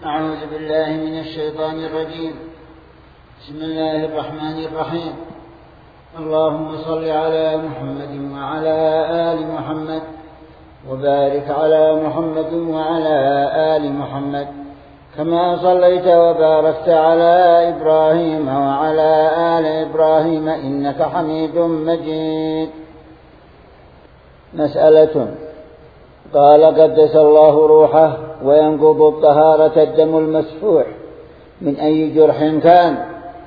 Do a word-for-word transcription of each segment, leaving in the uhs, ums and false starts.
أعوذ بالله من الشيطان الرجيم. بسم الله الرحمن الرحيم. اللهم صل على محمد وعلى آل محمد وبارك على محمد وعلى آل محمد كما صليت وباركت على إبراهيم وعلى آل إبراهيم إنك حميد مجيد. مسألة. قال قدس الله روحه: وينقض الطهارة الدم المسفوح من أي جرح كان،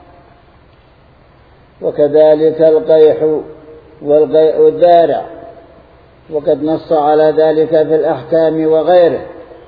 وكذلك القيح والقيء الذارع، وقد نص على ذلك في الأحكام وغيره.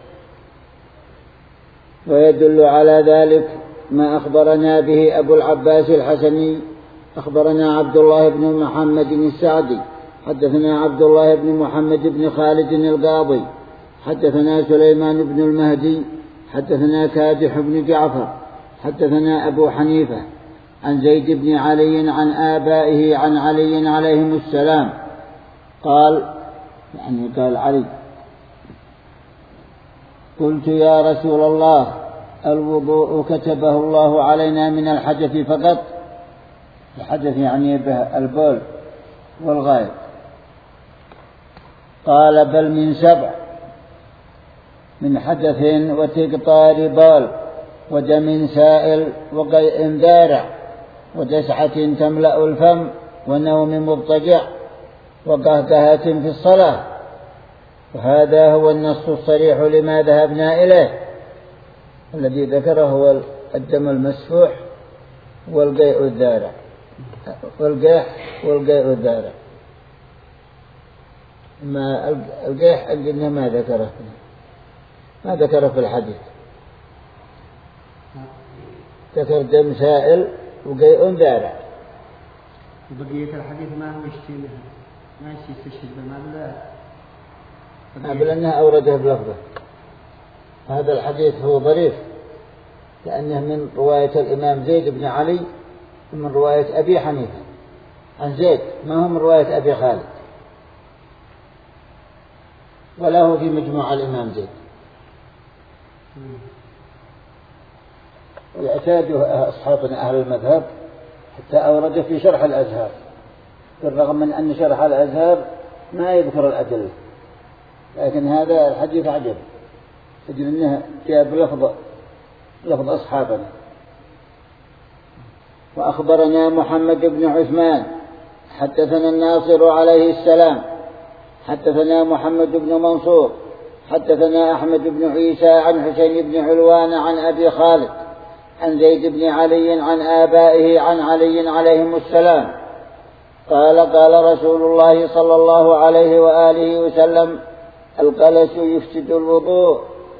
ويدل على ذلك ما أخبرنا به أبو العباس الحسني. أخبرنا عبد الله بن محمد السعدي حدثنا عبد الله بن محمد بن خالد القاضي حدثنا سليمان بن المهدي حدثنا كادح بن جعفر حدثنا أبو حنيفة عن زيد بن علي عن آبائه عن علي عليهم السلام قال، يعني قال علي: قلت يا رسول الله، الوضوء كتبه الله علينا من الحدث فقط؟ الحدث يعني به البول والغائط. قال: بل من سبع: من حدث وتقطار بال ودم سائل وقيء ذارع ودسعة تملأ الفم ونوم مضطجع وقهقهة في الصلاة. وهذا هو النص الصريح لما ذهبنا إليه. الذي ذكره هو الدم المسفوح والقيء الذارع والقيح والقيء الذارع. ما القيح قلنا ما ذكره ما ذكره في الحديث. ذكر دم سائل وقيء ذارع. وبقية الحديث ما هو يشتي ما يستشهد بما لا بل أنها أورده بلفظه. هذا الحديث هو ضعيف لأنه من رواية الإمام زيد بن علي ومن رواية أبي حنيفة عن زيد، ما هو من رواية أبي خالد، ولا هو في مجموع الإمام زيد. ويعتاد أصحابنا أهل المذهب حتى أورد في شرح الأزهار، بالرغم من أن شرح الأزهار ما يذكر الأدلة، لكن هذا الحديث عجب، تجد أنه جاء بلفظ لفظ أصحابنا. وأخبرنا محمد بن عثمان حدثنا الناصر عليه السلام حدثنا محمد بن منصور حدثنا أحمد بن عيسى عن حسين بن علوان عن أبي خالد عن زيد بن علي عن آبائه عن علي عليهم السلام قال: قال رسول الله صلى الله عليه وآله وسلم: القلس يفسد الوضوء.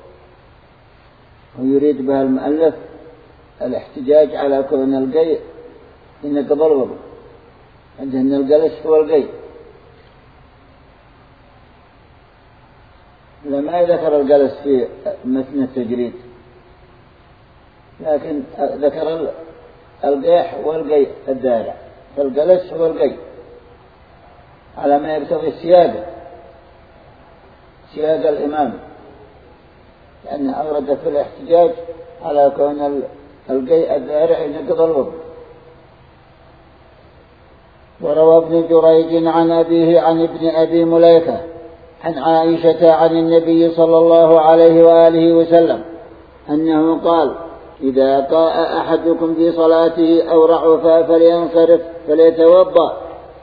ويريد بها المؤلف الاحتجاج على كون القيء ينقض الوضوء، عنده أن القلس هو القيء. لما ذكر القلس في متن التجريد، لكن ذكر القيح والقيء الذارع، فالقلس هو القيء على ما يقتضي السياقة سياق الإمام، لأنه أورد في الاحتجاج على كون القيء الذارع ينقض الوضوء. وروى ابن جريج عن أبيه عن ابن أبي مليكة عن عائشة عن النبي صلى الله عليه وآله وسلم أنه قال: إذا قاء أحدكم في صلاته أو رعفا فلينصرف فليتوضأ.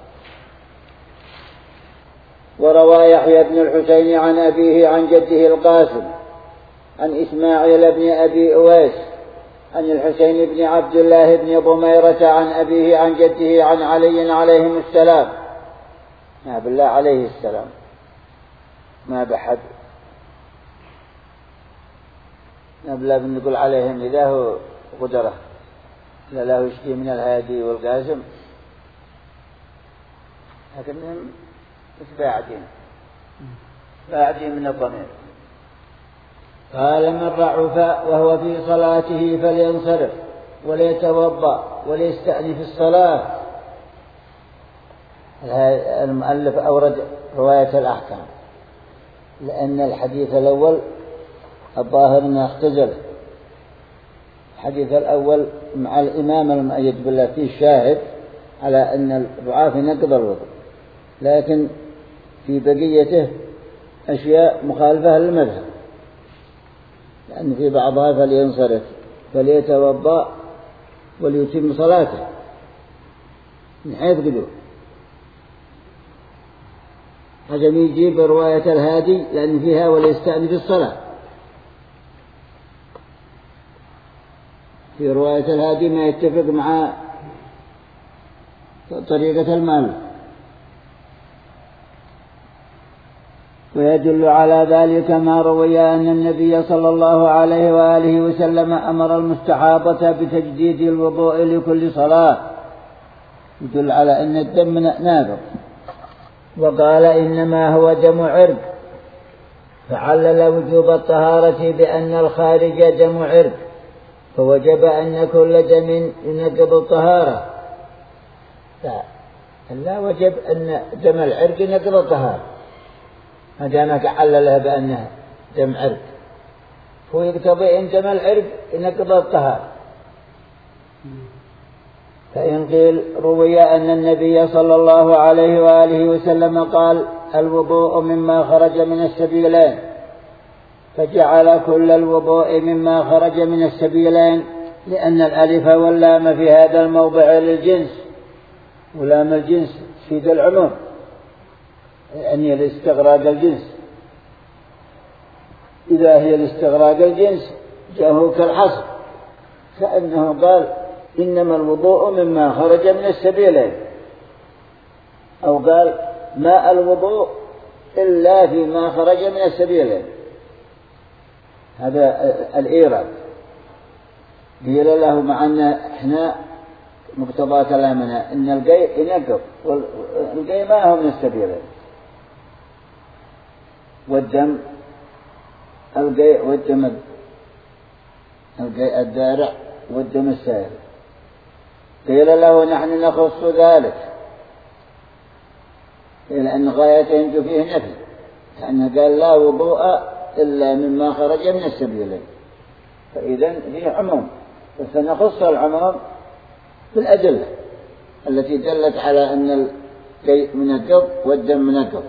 وروى يحيى بن الحسين عن أبيه عن جده القاسم عن إسماعيل بن أبي أويس عن الحسين بن عبد الله بن ضميرة عن أبيه عن جده عن علي عليهم السلام. ما بالله عليه السلام، ما بحد، ما بالله بنقول عليهم إذا هو قدرة، لا له يشكي من الهادي والقاسم، لكنهم باعدين باعدين من الضمير. قال: من رعف وهو في صلاته فلينصرف وليتوضأ وليستأنف الصلاة. المؤلف أورد رواية الأحكام لأن الحديث الأول الظاهر أنه اختزل الحديث الأول مع الإمام المؤيد بالله فيه شاهد على أن الضعاف ينقض الوضوء، لكن في بقيته أشياء مخالفة للمذهب، لأن في بعضها فلينصرف فليتوضأ وليتم صلاته من حيث قدوه، عشان يجيب رواية الهادي لأن فيها وليستأنف الصلاة. في رواية الهادي ما يتفق مع طريقة المال. ويدل على ذلك ما روي أن النبي صلى الله عليه وآله وسلم أمر المستحاضة بتجديد الوضوء لكل صلاة، يدل على أن الدم ناقض، وقال إنما هو دم عرق، فعلل وجوب الطهارة بأن الخارج دم عرق، فوجب أن كل دم ينقض الطهارة. لا, لا وجب أن دم العرق ينقض الطهارة ما دامك عللها بأنها دم عرق، هو يقتضي أن دم العرق ينقض الطهارة. فإن قيل روي أن النبي صلى الله عليه وآله وسلم قال الوضوء مما خرج من السبيلين، فجعل كل الوضوء مما خرج من السبيلين، لأن الألف واللام في هذا الموضع للجنس، ولام الجنس في ذا العموم يعني الاستغراق الجنس. إذا هي الاستغراق الجنس جاءه كالحصر، فإنه قال إنما الوضوء مما خرج من السبيلين، أو قال ما الوضوء إلا فيما خرج من السبيلين. هذا الإيراد قيل له مع أن إحنا مقتضى كلامنا إن القيء ينقض، والقيء ما هو من السبيلين، والدم القيء والدم القيء الدارع والدم السائل. قيل له نحن نخص ذلك لأن غاية ينجو فيه نفي، لأنه قال لا وضوء إلا مما خرج من السبيلين، فإذن فيه عموم، فسنخص العموم بالأدلة التي دلت على أن القيء منقض والدم منقض.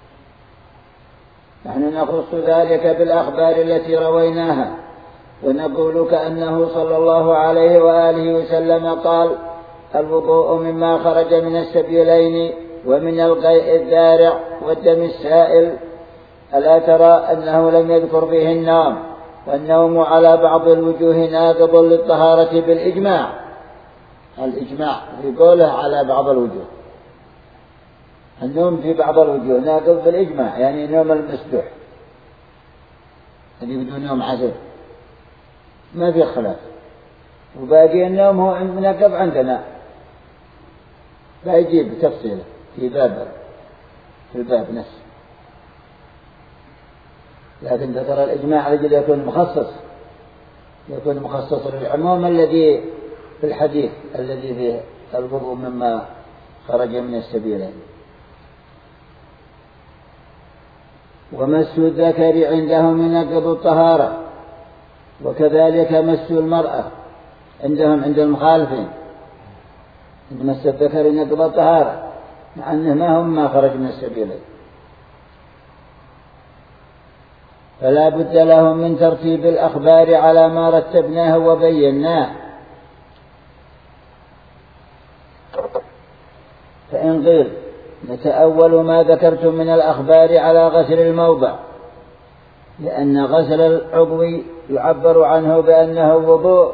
نحن نخص ذلك بالأخبار التي رويناها، ونقول كأنه صلى الله عليه وآله وسلم قال الوضوء مما خرج من السبيلين ومن القيء الذارع والدم السائل. ألا ترى أنه لم يذكر فيه النوم، والنوم على بعض الوجوه ناقض للطهارة بالإجماع. الإجماع في قوله على بعض الوجوه، النوم في بعض الوجوه ناقض بالإجماع، يعني نوم المسبح اللي بدون نوم عسر ما في خلاف، وباقي النوم هو منقض عندنا، لا يجيب تفصيله في باب في الباب نفسه، لكن ذكر الإجماع لجل يكون مخصص، يكون مخصص للعموم الذي في الحديث الذي فيه الوضوء مما خرج من السبيلين. ومس الذكر عندهم ينقض الطهارة، وكذلك مس المرأة عندهم عند المخالفين، عند مس الذكر ينقض الطهارة مع أنه ما هم ما خرج من السبيلين. فلا بد لهم من ترتيب الأخبار على ما رتبناه وبيناه. فإن قيل نتأول ما ذكرتم من الأخبار على غسل الموضع، لأن غسل العضو يعبر عنه بأنه وضوء،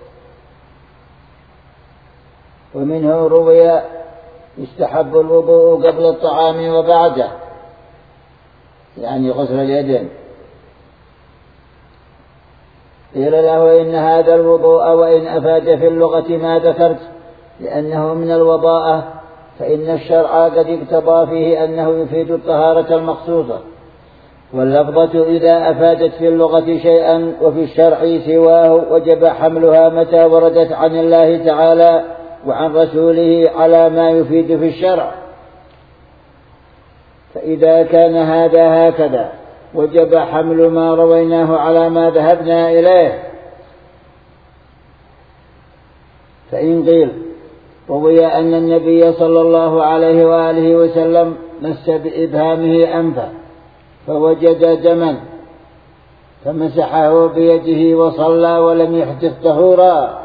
ومنه روي يستحب الوضوء قبل الطعام وبعده، يعني غسل اليدين. قيل له إن هذا الوضوء وإن أفاد في اللغة ما ذكرت لأنه من الوضاءة، فإن الشرع قد اقتضى فيه أنه يفيد الطهارة المخصوصة، واللفظة إذا أفادت في اللغة شيئا وفي الشرع سواه وجب حملها متى وردت عن الله تعالى وعن رسوله على ما يفيد في الشرع. فإذا كان هذا هكذا ، وجب حمل ما رويناه على ما ذهبنا إليه. فإن قيل روي أن النبي صلى الله عليه وآله وسلم مس بإبهامه أنفه فوجد دما فمسحه بيده وصلى ولم يحدث طهورا،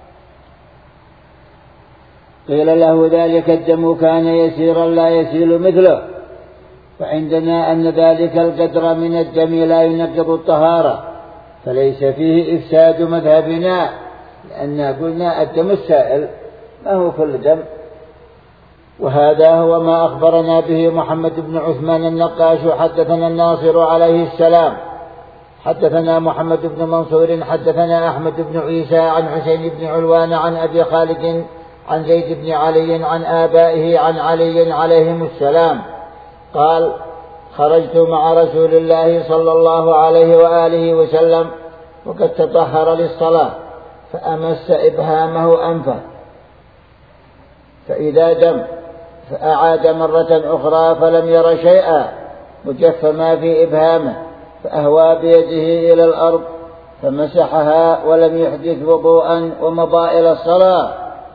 قيل له ذلك الدم كان يسيرا لا يسيل مثله، وعندنا أن ذلك القدر من الدم لا ينقض الطهارة، فليس فيه إفساد مذهبنا، لأن قلنا الدم السائل ما هو كل دم. وهذا هو ما أخبرنا به محمد بن عثمان النقاش حدثنا الناصر عليه السلام حدثنا محمد بن منصور حدثنا أحمد بن عيسى عن حسين بن علوان عن أبي خالد عن زيد بن علي عن آبائه عن علي عليهم السلام قال: خرجت مع رسول الله صلى الله عليه وآله وسلم وقد تطهر للصلاة فأمس إبهامه أنفه فإذا دم فأعاد مرة أخرى فلم ير شيئا وجف ما في إبهامه فأهوى بيده إلى الأرض فمسحها ولم يحدث وضوءا ومضى إلى الصلاة.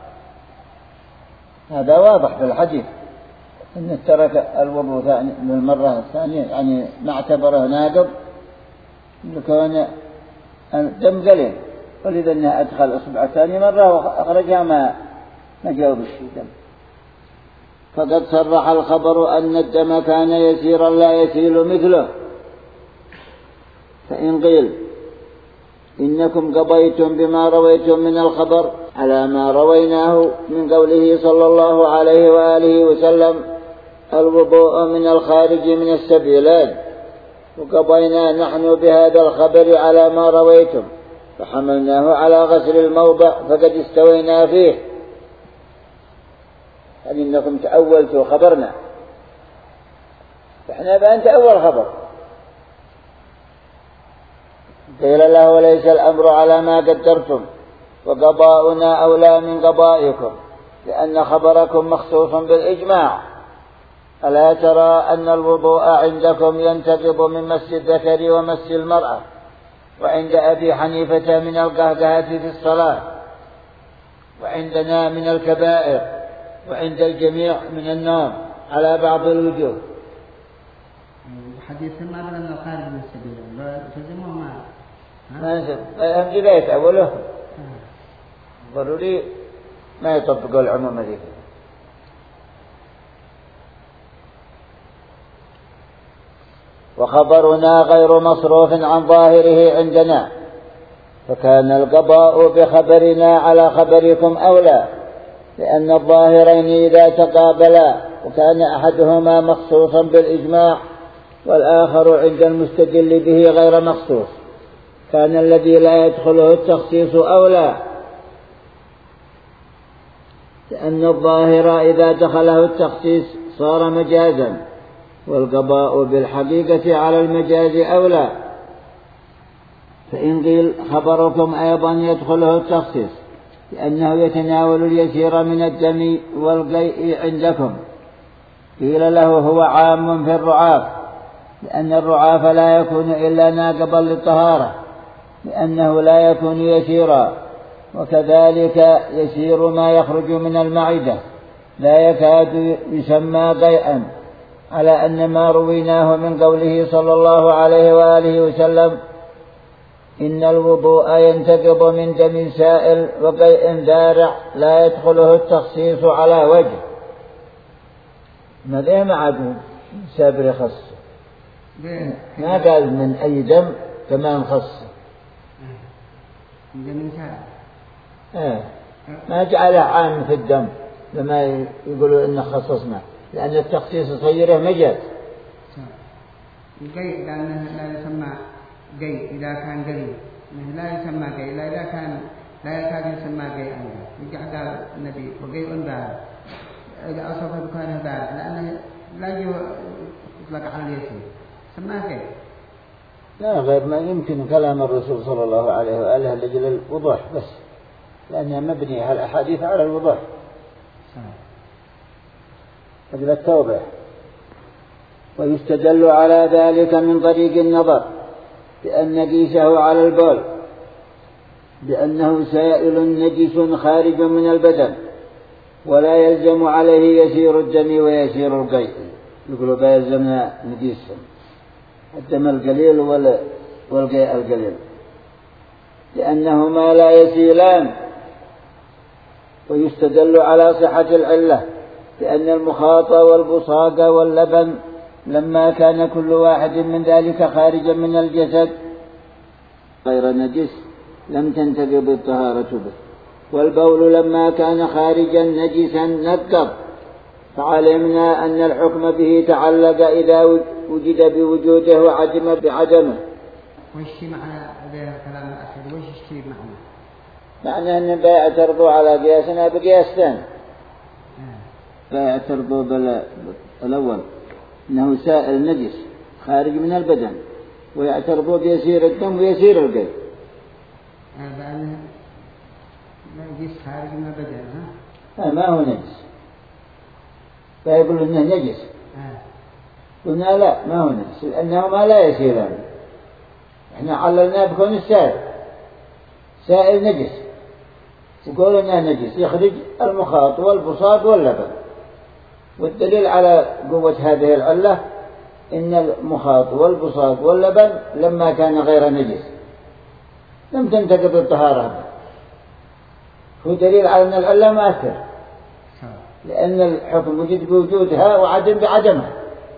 هذا واضح في الحديث أن ترك الوضوء للمرة الثانية يعني ما اعتبره ناقض لكون الدم قليل، ولذا أنه أدخل إصبع ثاني مرة وأخرجها ما ما جاوب الشيء دم. فقد صرح الخبر أن الدم كان يسيرا لا يسيل مثله. فإن قيل إنكم قضيتم بما رويتم من الخبر على ما رويناه من قوله صلى الله عليه وآله وسلم الوضوء من الخارج من السبيلات، وقضينا نحن بهذا الخبر على ما رويتم فحملناه على غسل الموضع فقد استوينا فيه. يعني إنكم تأولتوا خبرنا فإحنا بأن تأول خبر. قيل له: وليس الأمر على ما قدرتم وقضاؤنا أولى من قضائكم لأن خبركم مخصوص بالإجماع. ألا ترى أن الوضوء عندكم ينتقض من مس الذكر ومس المرأة، وعند أبي حنيفة من القهقهة في الصلاة، وعندنا من الكبائر، وعند الجميع من النوم على بعض الوجوه. حديث ما بلغ الخارج من السبيل لا تلزمه ما ما نسب أهم جباية أوله ضروري ما يطبقوا العموم ذيك. وخبرنا غير مصروف عن ظاهره عندنا، فكان القضاء بخبرنا على خبركم أولى، لأن الظاهرين إذا تقابلا وكان أحدهما مخصوصا بالإجماع والآخر عند المستدل به غير مخصوص كان الذي لا يدخله التخصيص أولى، لأن الظاهر إذا دخله التخصيص صار مجازا، والقضاء بالحقيقة على المجاز أولى. فإن قيل خبركم أيضا يدخله التخصيص لأنه يتناول اليسير من الدم والقيء عندكم، قيل له هو عام في الرعاف، لأن الرعاف لا يكون إلا ناقضا للطهارة لأنه لا يكون يسيرا، وكذلك يسير ما يخرج من المعدة لا يكاد يسمى قيئا، على أن ما رويناه من قوله صلى الله عليه وآله وسلم إن الوضوء ينتقض من دم سائل وقيء ذارع لا يدخله التخصيص على وجه. ماذا ما عاد سابر خص ما قال من أي دم كمان خص آه. ما جعله عام في الدم لما يقولوا إن خصصنا، لأن التخصيص صيره مجاز. القيء لأنه لا يسمى قيء إذا كان قريب، لا يسمى قيء إذا كان لا يكاد يسمى قيء أيضا. يجي قال النبي وقيء بارد إذا أصف بكونه بارد لأنه لا يطلق على اليسير سماه قيء. لا غير ما يمكن كلام الرسول صلى الله عليه وآله لجل الوضوح بس، لأنها مبنية الأحاديث على الوضوح أجل التوبة. ويستدل على ذلك من طريق النظر بأن نقيسه على البول، بأنه سائل نجس خارج من البدن ولا يلزم عليه يسير الدم ويسير القيء. يقولوا بيلزمنا نجيس الدم القليل والقيء القليل لأنهما لا يسيلان. ويستدل على صحة العلة بأن المخاط والبصاق واللبن لما كان كل واحد من ذلك خارجا من الجسد غير نجس لم تنتقض الطهارة به. والبول لما كان خارجا نجسا نقض، فعلمنا أن الحكم به تعلق إذا وجد بوجوده وعدم بعدمه. وش معنى هذا الكلام الأخير؟ وش يشتري معنى؟ معنى أن بيع ترضو على قياسنا بقياس ثاني. بيع ترضو بالأول أنه سائل نجس خارج من البدن ويعترضوا بيسير الدم ويسير القلب. بأنه نجس خارج من البدن ها؟ ما هو نجس، فيقول إنه نجس. آه. قلنا لا ما هو نجس لأنه ما لا يسيران. إحنا عللنا بكون السائل سائل نجس يقول إنه نجس يخرج المخاط والبصاق واللبن. والدليل على قوة هذه العلة إن المخاط والبصاق واللبن لما كان غير نجس لم تنتقض الطهارة. هو دليل على أن العلة مؤثر لأن الحكم وجد بوجودها وعدم بعدمها،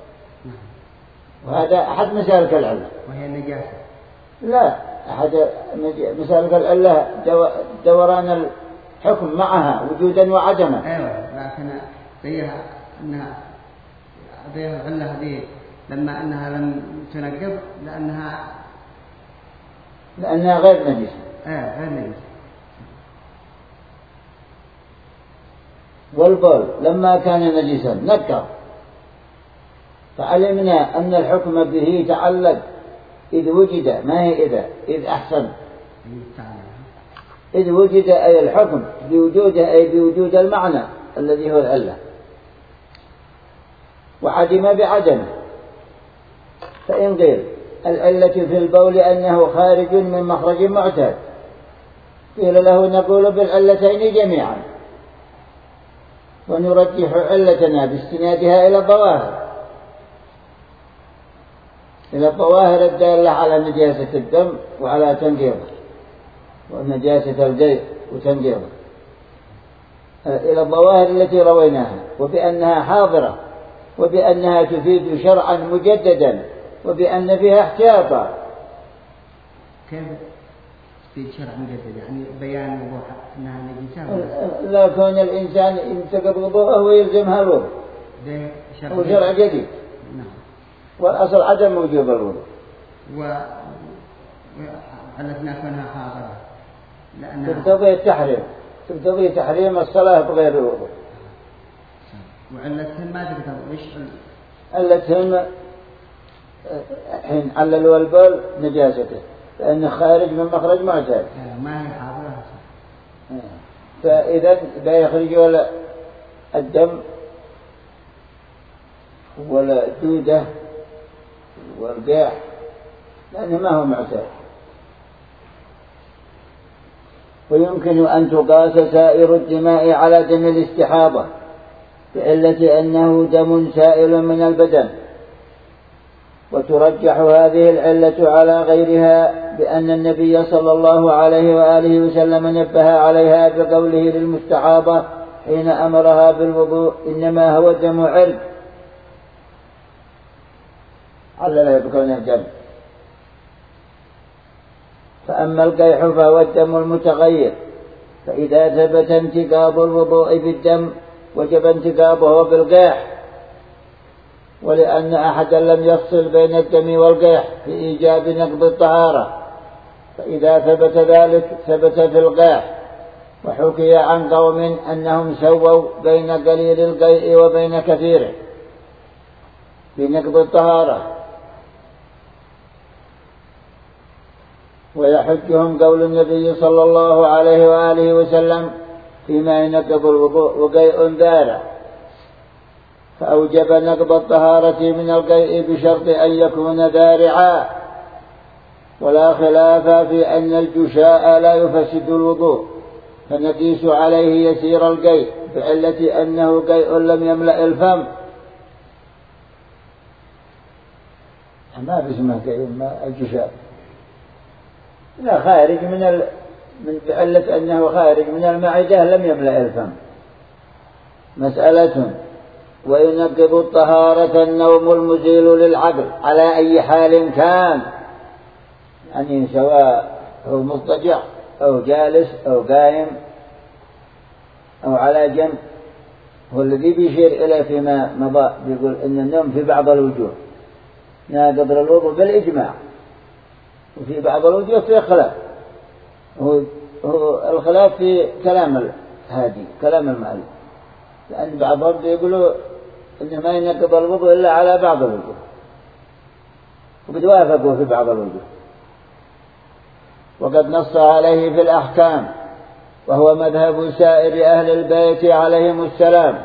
وهذا أحد مسالك العلة. وهي النجاسة؟ لا، أحد مسالك العلة دوران الحكم معها وجودا وعدما. أيوة، لكن ضيها أنها ضيها العلة هذه لما أنها لم تنقض لأنها لأنها غير نجسة. آه غير نجسة. والبول لما كان نجسا نقض، فعلمنا أن الحكم به تعلق إذ وجد، ما هي إذا إذ أحسن إذ وجد أي الحكم بوجوده أي بوجود المعنى الذي هو العلة، وعدم بعدمه. فإن قيل العلة في البول أنه خارج من مخرج معتاد قيل له نقول بالعلتين جميعا ونرجح علتنا باستنادها إلى الظواهر إلى الظواهر الدالة على نجاسة الدم وعلى تنقيضه ونجاسة القيء وتنقيضه، إلى الظواهر التي رويناها، وبأنها حاضرة وبأنها تفيد شرعا مجددا وبأن فيها احتياطا. كيف تفيد شرع مجدد؟ يعني بيان وضوح أنها نجسة؟ لا، كون الإنسان ينتقض وضوءه ويلزمها الوضوء هو شرع جديد. نعم. والأصل عدم وجوب الوضوء. وعلتنا كونها حاضرة لأنها تقتضي التحريم تقتضي تحريم الصلاة بغير الوضوء. وعلتهم ما تقتضي وش علتهم حين عللوا البول نجاسته لأنه خارج من مخرج معتاد ما هي حاضرة، فإذا بيخرج ولا الدم ولا الدودة والقيح لأنه ما هو معتاد. ويمكن أن تقاس سائر الدماء على دم الاستحاضة بعلة أنه دم سائل من البدن، وترجح هذه العلة على غيرها بأن النبي صلى الله عليه وآله وسلم نبه عليها بقوله للمستحاضة حين أمرها بالوضوء إنما هو دم عرق، علل بكونه دم. فأما القيح فهو الدم المتغير، فإذا ثبت انتقاض الوضوء بالدم وجب انتقاضه بالقيح، ولأن أحدا لم يفصل بين الدم والقيح في إيجاب نقض الطهارة، فإذا ثبت ذلك ثبت في القيح. وحكي عن قوم أنهم سووا بين قليل القيء وبين كثيره في نقض الطهارة، ويحجهم قول النبي صلى الله عليه وآله وسلم فيما ينقض الوضوء وقيء ذارع، فأوجب نقض الطهارة من القيء بشرط أن يكون ذارعا، ولا خلاف في أن الجشاء لا يفسد الوضوء، فنقيس عليه يسير القيء بعلة أنه قيء لم يملأ الفم. ما باسمه قيء الجشاء، لا خارج من ال... من بعلة أنه خارج من المعدة لم يملأ الفم. مسألة: وينقض الطهارة النوم المزيل للعقل على أي حال كان، يعني سواء هو مضطجع أو جالس أو قائم أو على جنب. هو الذي بيشير إليه فيما مضى، بيقول إن النوم في بعض الوجوه ناقض الوضوء بالإجماع، وفي بعض الوجوه في خلاف. هو هو الخلاف في كلام هادي كلام المؤلف، لأن بعضهم يقولوا إن ما ينقض الوضوء إلا على بعض الوجوه، وقد وافقوا في بعض الوجوه، وقد نص عليه في الأحكام، وهو مذهب سائر أهل البيت عليهم السلام،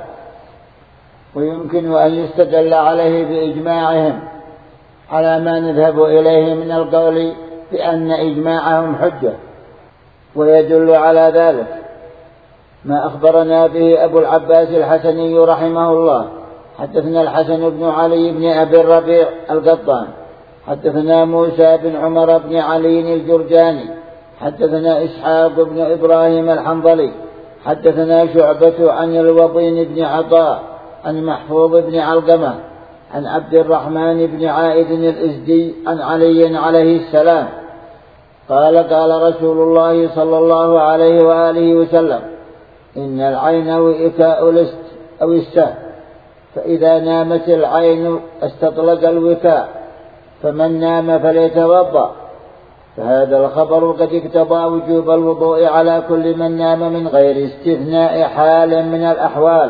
ويمكن أن يستدل عليه بإجماعهم على ما نذهب إليه من القول بأن إجماعهم حجة. ويدل على ذلك ما أخبرنا به أبو العباس الحسني رحمه الله. حدثنا الحسن بن علي بن أبي الربيع القطان، حدثنا موسى بن عمر بن علي الجرجاني، حدثنا إسحاق بن إبراهيم الحنظلي، حدثنا شعبة عن الوضين بن عطاء عن محفوظ بن علقمة عن عبد الرحمن بن عائد الإزدي عن علي عليه السلام قال: قال رسول الله صلى الله عليه وآله وسلم: إن العين وئكاء لست أو السهم، فإذا نامت العين استطلق الوكاء، فمن نام فليتوضأ. فهذا الخبر قد اقتضى وجوب الوضوء على كل من نام من غير استثناء حال من الأحوال.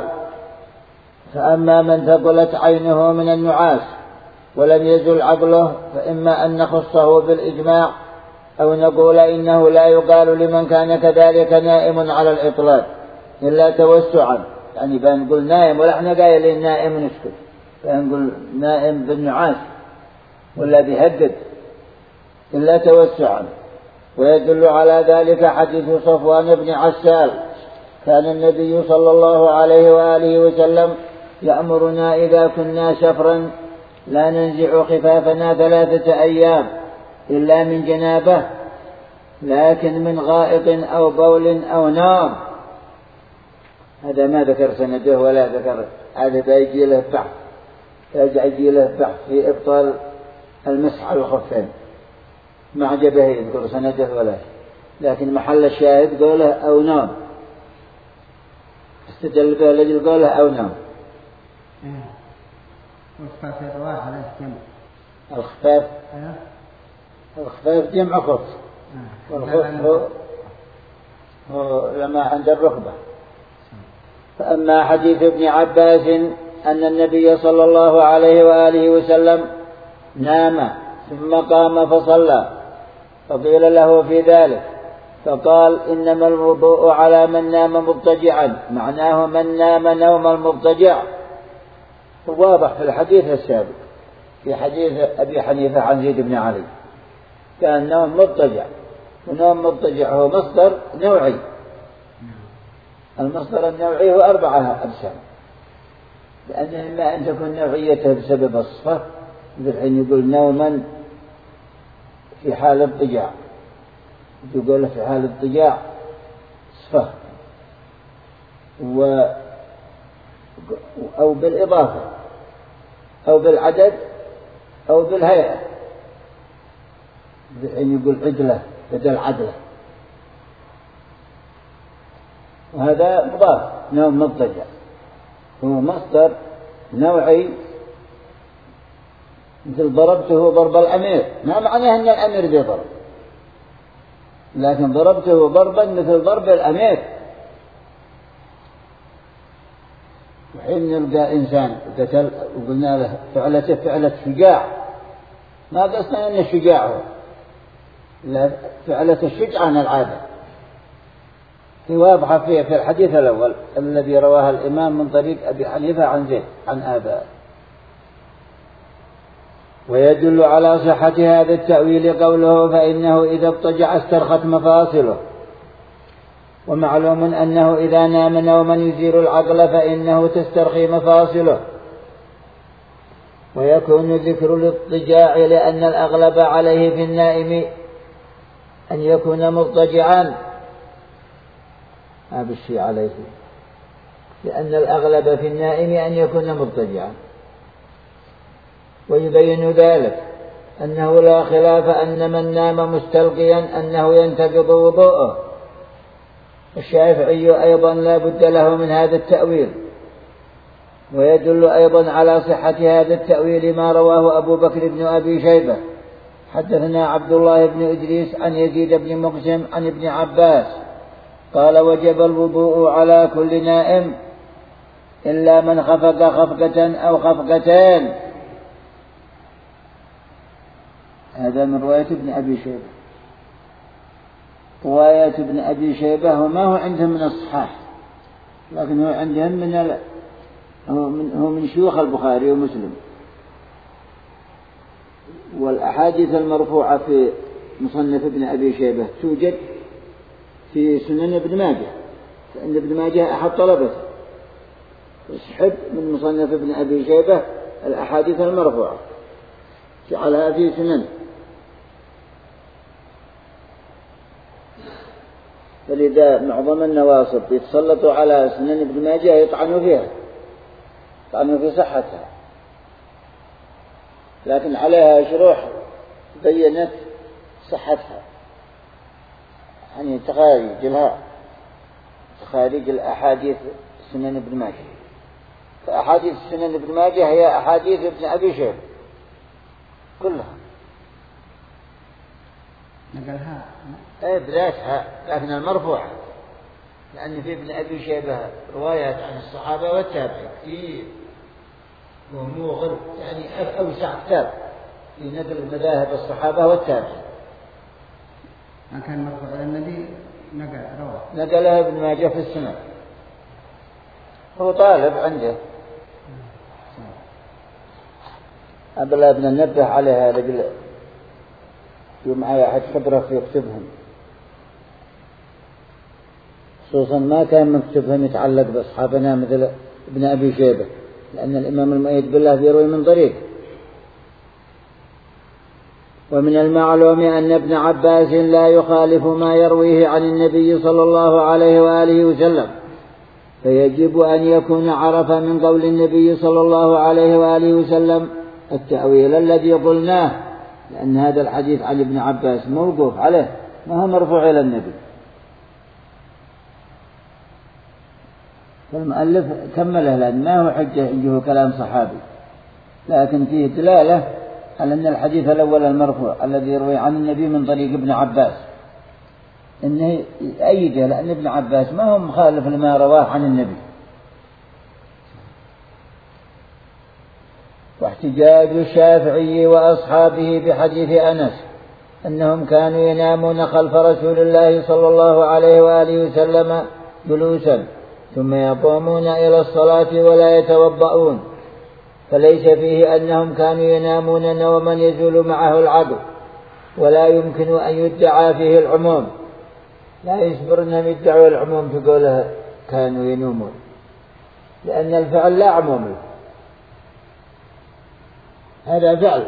فأما من ثقلت عينه من النعاس ولم يزل عقله، فإما أن نخصه بالإجماع، أو نقول إنه لا يقال لمن كان كذلك نائم على الإطلاق إلا توسعا، يعني بنقول نائم ولا احنا قايلين نائم نسكت، بنقول نائم بالنعاس ولا بيهدد إلا توسعا. ويدل على ذلك حديث صفوان بن عسال: كان النبي صلى الله عليه وآله وسلم يأمرنا إذا كنا سفرا لا ننزع خفافنا ثلاثة أيام إلا من جنابه، لكن من غائط أو بول أو نار. هذا ما ذكر سنده ولا ذكر، هذا بيجي له بحث، يجي له بحث في إبطال المسح على الخفين، ما عجبه يذكر سنده ولا، لكن محل الشاهد قوله أو نام، استدل به الذي قوله أو نام. الخفاف الخفاف جمع خف، والخف هو, هو لما عند الركبة. فأما حديث ابن عباس أن النبي صلى الله عليه وآله وسلم نام ثم قام فصلى، فقيل له في ذلك فقال: إنما الوضوء على من نام مضطجعا، معناه من نام نوم المضطجع. واضح في الحديث السابق في حديث أبي حنيفة عن زيد بن علي، كان نوم مضطجع، ونوم مضطجع هو مصدر نوعي. المصدر النوعي هو أربعة أقسام، لأن إما أن تكون نوعيته بسبب الصفة، بالحين يقول نوما في حال اضطجاع، يقول في حال اضطجاع صفة، و أو بالإضافة أو بالعدد أو بالهيئة، بالحين يقول عدلة بدل عدلة، وهذا مضاف. نوم مضطجع هو مصدر نوعي، مثل ضربته ضرب الأمير، ما معناه أن الأمير ذي ضرب، لكن ضربته ضربا مثل ضرب الأمير. وحين نلقى إنسان قتل وقلنا له فعلته فعلة شجاع، ما قصنا أن الشجاع هو، لا، فعلة الشجاع عن العادة. في واضحة فيه في الحديث الأول الذي رواه الإمام من طريق أبي حنيفة عن زيد عن آباء. ويدل على صحة هذا التأويل قوله فإنه إذا اضطجع استرخت مفاصله. ومعلوم أنه إذا نام نوما يزيل العقل فإنه تسترخي مفاصله. ويكون ذكر الاضطجاع لأن الأغلب عليه في النائم أن يكون مضطجعا، ما بالشيء عليه، لأن الأغلب في النائم أن يكون مضطجعا. ويبين ذلك أنه لا خلاف أن من نام مستلقيا أنه ينتقض وضوءه. الشافعي أيضا لا بد له من هذا التأويل. ويدل أيضا على صحة هذا التأويل ما رواه أبو بكر بن أبي شيبة حدثنا عبد الله بن إدريس عن يزيد بن مقسم عن ابن عباس قال وجب الوضوء على كل نائم إلا من خفق خفقة أو خفقتين. هذا من رواية ابن أبي شيبة. رواية ابن أبي شيبة وما هو عندهم من الصحاح، لكن هو عندهم من ال... هو من هو من شيوخ البخاري ومسلم. والأحاديث المرفوعة في مصنف ابن أبي شيبة توجد في سنن ابن ماجه، لأن ابن ماجه أحد طلبته، اسحب من مصنف ابن أبي شيبة الأحاديث المرفوعة جعلها في سنن. فلذا معظم النواصب يتسلطوا على سنن ابن ماجه يطعنوا فيها، يطعنوا في صحتها، لكن عليها شروح بينت صحتها، يعني تخارج لها تخارج الأحاديث سنن ابن ماجه. فأحاديث سنن ابن ماجه هي أحاديث ابن أبي شيبة كلها نقلها ايه بذاتها، لكن المرفوعة، لأن في ابن أبي شيبة روايات عن الصحابة والتابعين كثير وموغل، يعني أوسع كتاب في نقل مذاهب الصحابة والتابعين. ما كان مرفوع على النبي نقل رواه نقلها ابن ماجه في السنن، هو طالب عنده أبلا ابن ننبه عليها رجل يوم أحد خبرة يكتبهم، خصوصا ما كان مكتبهم يتعلق بأصحابنا مثل ابن أبي شيبة، لأن الإمام المؤيد بالله بيروي من طريق. ومن المعلوم أن ابن عباس لا يخالف ما يرويه عن النبي صلى الله عليه وآله وسلم، فيجب أن يكون عرف من قول النبي صلى الله عليه وآله وسلم التأويل الذي قلناه، لأن هذا الحديث عن ابن عباس موقوف عليه ما هو مرفوع إلى النبي. فالمؤلف كمله لأن ما هو حجة عنده كلام صحابي، لكن فيه دلالة على أن الحديث الأول المرفوع الذي يروي عن النبي من طريق ابن عباس إنه يأيده، لأن ابن عباس ما هو مخالف لما رواه عن النبي. واحتجاج الشافعي وأصحابه بحديث أنس أنهم كانوا ينامون خلف رسول الله صلى الله عليه وآله وسلم جلوسا ثم يقومون إلى الصلاة ولا يتوضؤون، فليس فيه أنهم كانوا ينامون نوما يزول معه العقل، ولا يمكن أن يدعى فيه العموم. لا يصبر أنهم يدعوا العموم في قوله كانوا ينومون، لأن الفعل لا عموم له، هذا فعل،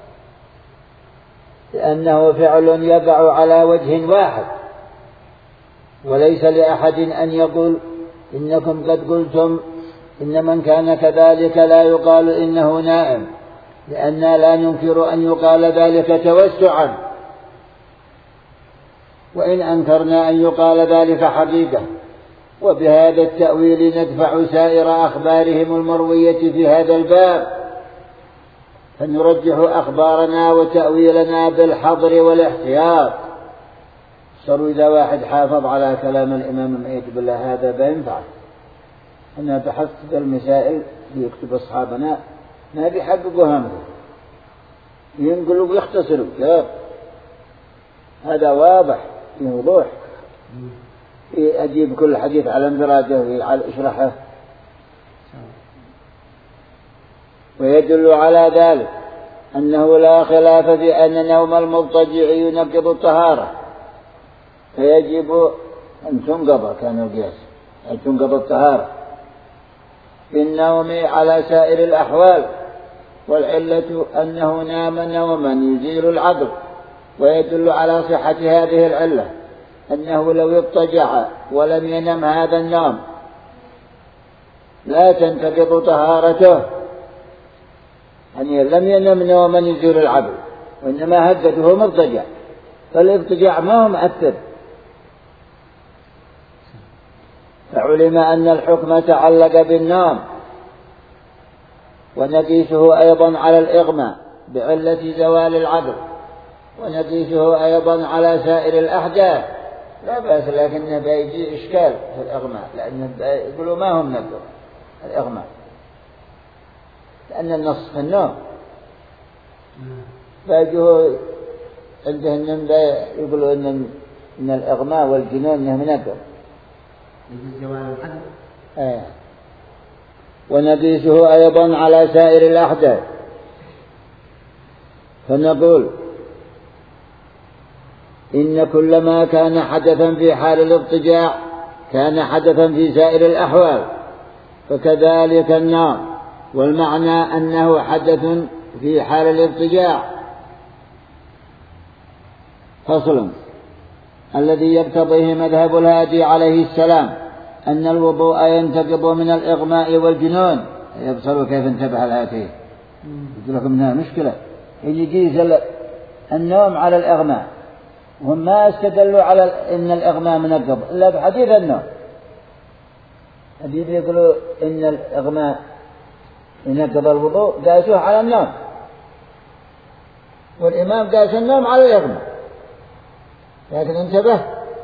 لأنه فعل يقع على وجه واحد، وليس لأحد أن يقول إنكم قد قلتم إن من كان كذلك لا يقال إنه نائم، لأننا لا ننكر أن يقال ذلك توسعا، وإن أنكرنا أن يقال ذلك حقيقة. وبهذا التأويل ندفع سائر أخبارهم المروية في هذا الباب، فنرجح أخبارنا وتأويلنا بالحظر والاحتياط. صاروا إذا واحد حافظ على كلام الإمام المؤيد بالله هذا بينفع. أنا بحثت بالمسائل يكتب أصحابنا ما بيحققوا همه، ينقلوا ويختصروا لا، هذا واضح في وضوح، أجيب كل حديث على انفراده ويشرحه. ويدل على ذلك أنه لا خلاف في أن نوم المضطجع ينقض الطهارة، فيجب أن تنقض، كان القياس أن تنقض الطهارة في النوم على سائر الأحوال، والعلة أنه نام نوما يزيل العقل، ويدل على صحة هذه العلة أنه لو اضطجع ولم ينم هذا النوم لا تنتقض طهارته، يعني لم ينم نوما يزيل العقل وإنما هدته مضطجع، فالاضطجاع ما هو مؤثر. فعلم أن الحكم تعلق بالنوم، ونقيسه أيضا على الإغماء بعلة زوال العقل، ونقيسه أيضا على سائر الأحداث لا بأس، لكنه بيجي إشكال في الإغماء، لأنه يقولوا ما هم نقل الإغماء، لأن النص في النوم بيجوا عندهم يقولوا إن إن الإغماء والجنون إنه منقل زوال العقل. آه. ونقيسه أيضا على سائر الأحداث، فنقول إن كل ما كان حدثا في حال الاضطجاع كان حدثا في سائر الأحوال، فكذلك النوم، والمعنى أنه حدث في حال الاضطجاع. فصل. الذي يقتضيه مذهب الهادي عليه السلام أن الوضوء ينتقض من الإغماء والجنون. يبصروا كيف انتبه الهاتين، يقول لكم إنها مشكلة، يجيز النوم على الإغماء، وهم ما استدلوا على إن الإغماء منقض إلا بحديث النوم. حديث يقولوا إن الإغماء ينقض الوضوء، قاسوه على النوم، والإمام قاس النوم على الإغماء، لكن انتبه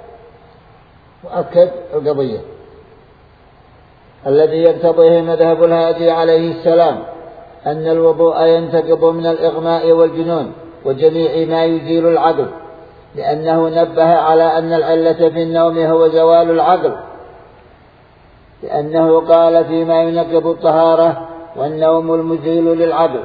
وأكد القضية. الذي يقتضيه مذهب الهادي عليه السلام أن الوضوء ينتقض من الإغماء والجنون وجميع ما يزيل العقل، لأنه نبه على أن العلة في النوم هو زوال العقل، لأنه قال فيما ينقض الطهارة والنوم المزيل للعقل،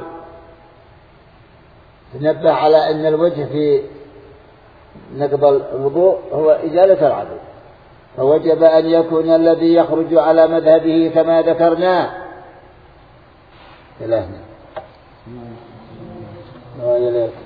نبه على أن الوجه في نقض الوضوء هو إزالة العقل، فوجب أن يكون الذي يخرج على مذهبه كما ذكرناه. إلهنا